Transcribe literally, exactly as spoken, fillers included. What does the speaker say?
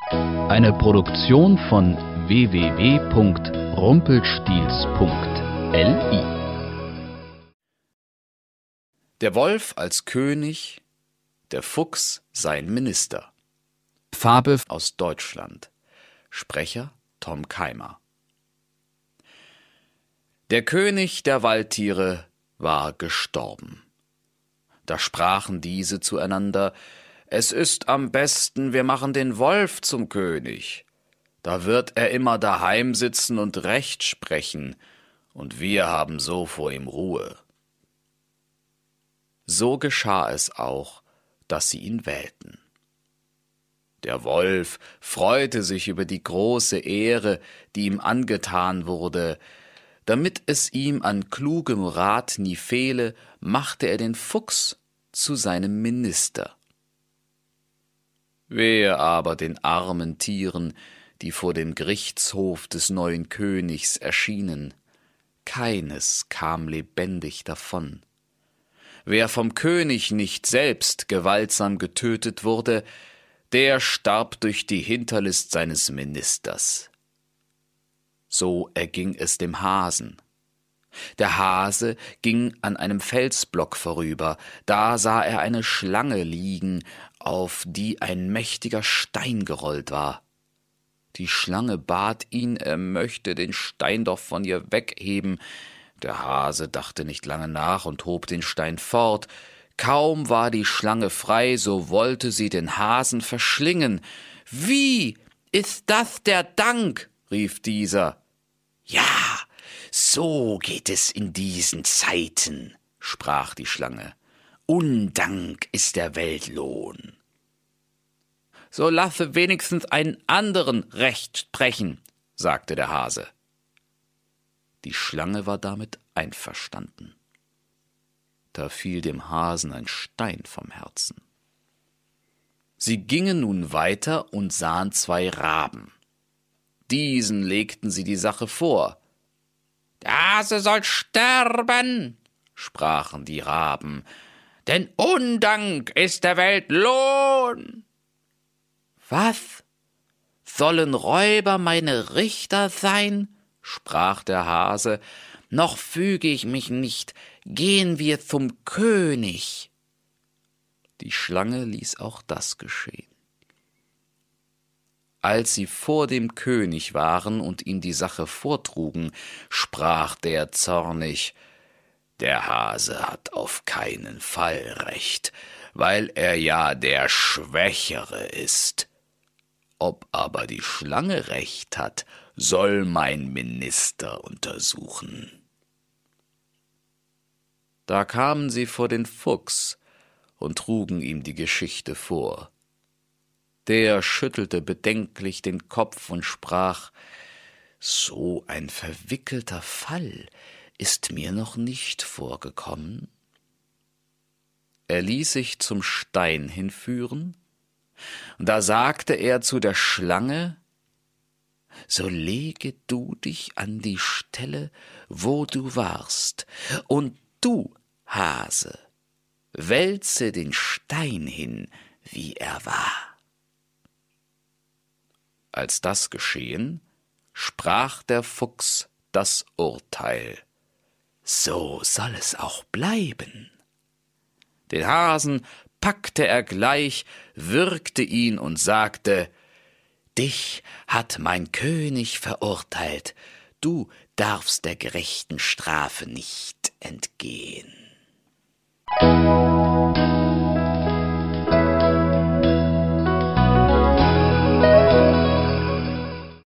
Eine Produktion von w w w punkt rumpelstilz punkt l i. Der Wolf als König, der Fuchs sein Minister. Fabel Aus Deutschland. Sprecher Tom Keimer. Der König der Waldtiere war gestorben. Da sprachen diese zueinander: Es ist am besten, wir machen den Wolf zum König. Da wird er immer daheim sitzen und Recht sprechen, und wir haben so vor ihm Ruhe. So geschah es auch, dass sie ihn wählten. Der Wolf freute sich über die große Ehre, die ihm angetan wurde. Damit es ihm an klugem Rat nie fehle, machte er den Fuchs zu seinem Minister. Wehe aber den armen Tieren, die vor dem Gerichtshof des neuen Königs erschienen. Keines kam lebendig davon. Wer vom König nicht selbst gewaltsam getötet wurde, der starb durch die Hinterlist seines Ministers. So erging es dem Hasen. Der Hase ging an einem Felsblock vorüber, da sah er eine Schlange liegen, auf die ein mächtiger Stein gerollt war. Die Schlange bat ihn, er möchte den Stein doch von ihr wegheben. Der Hase dachte nicht lange nach und hob den Stein fort. Kaum war die Schlange frei, so wollte sie den Hasen verschlingen. »Wie, ist das der Dank?« rief dieser. »Ja, so geht es in diesen Zeiten«, sprach die Schlange. »Undank ist der Welt Lohn.« »So lasse wenigstens einen anderen Recht sprechen«, sagte der Hase. Die Schlange war damit einverstanden. Da fiel dem Hasen ein Stein vom Herzen. Sie gingen nun weiter und sahen zwei Raben. Diesen legten sie die Sache vor. »Der Hase soll sterben«, sprachen die Raben, »denn Undank ist der Welt Lohn.« »Was? Sollen Räuber meine Richter sein?« sprach der Hase. »Noch füge ich mich nicht, gehen wir zum König.« Die Schlange ließ auch das geschehen. Als sie vor dem König waren und ihm die Sache vortrugen, sprach der zornig: »Der Hase hat auf keinen Fall recht, weil er ja der Schwächere ist. Ob aber die Schlange recht hat, soll mein Minister untersuchen.« Da kamen sie vor den Fuchs und trugen ihm die Geschichte vor. Der schüttelte bedenklich den Kopf und sprach: »So ein verwickelter Fall ist mir noch nicht vorgekommen.« Er ließ sich zum Stein hinführen, und da sagte er zu der Schlange: »So lege du dich an die Stelle, wo du warst, und du, Hase, wälze den Stein hin, wie er war.« Als das geschehen, sprach der Fuchs das Urteil: »So soll es auch bleiben.« Den Hasen packte er gleich, würgte ihn und sagte: »Dich hat mein König verurteilt, du darfst der gerechten Strafe nicht entgehen.«